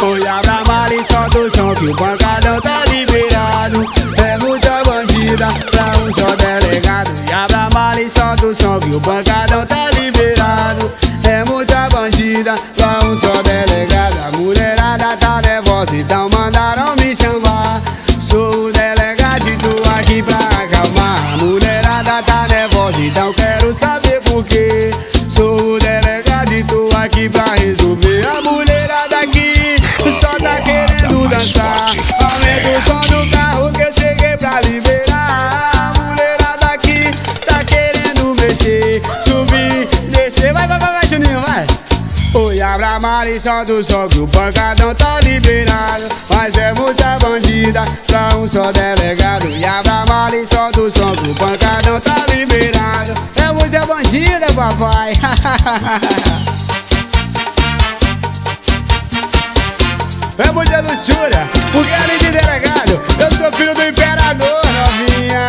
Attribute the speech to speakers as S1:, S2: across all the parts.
S1: Oi, abra a mala e solta o som que o pancadão tá liberado. É muita bandida pra um só delegado. E abra a mala e solta o som que o pancadão tá liberado. É muita bandida pra um só delegado. A mulherada tá nervosa, então mandaram me chamar. Sou o delegado e tô aqui pra acalmar. A mulherada tá nervosa, então quero saber por quê. Sou o delegado e tô aqui pra resolver. A mulherada aqui só tá querendo dançar. Aumenta o som do carro que eu cheguei pra liberar. A mulherada aqui tá querendo mexer, subir, descer. Vai, Juninho, vai. Oi, abra a mala e solta o som que o pancadão tá liberado. Mas é muita bandida pra um só delegado. E abra a mala e solta o som que o pancadão tá liberado. É muita bandida, papai. É muita luxúria, porque além de delegado, eu sou filho do imperador, novinha.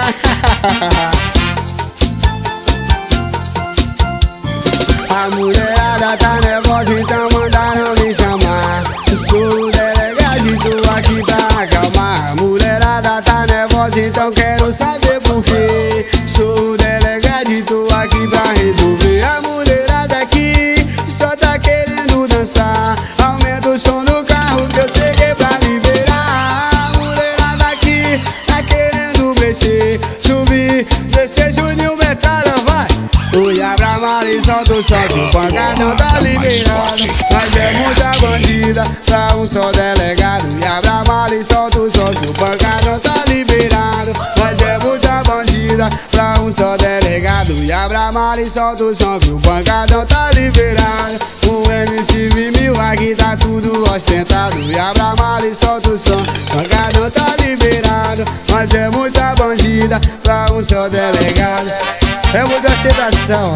S1: A mulherada tá nervosa, então mandaram me chamar. Sou o delegado e tô aqui pra acalmar. A mulherada tá nervosa, então quero saber por quê. Sou o delegado e tô aqui pra resolver. A mulherada aqui só tá querendo dançar. Aumenta o som do carro que eu cheguei pra liberar. A mulherada aqui tá querendo mexer, subir, descer. Juninho Metralha, vai. Oi, abra a mala e solta o som que o pancadão tá liberado. Mas é muita bandida pra um só delegado. E abra a mala e solta o som que o pancadão tá liberado. Mas é muita bandida pra um só delegado. E abra a mala e solta o som que o pancadão tá liberado. O MC Mimil aqui tá tudo ostentado. E abra a mala e solta o som, o pancadão tá liberado. Mas é muita bandida pra um só delegado. É muita ostentação.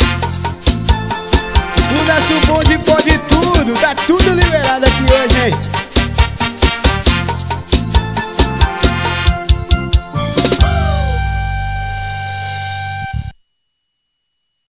S1: O nosso bonde pode tudo, tá tudo liberado aqui hoje, hein?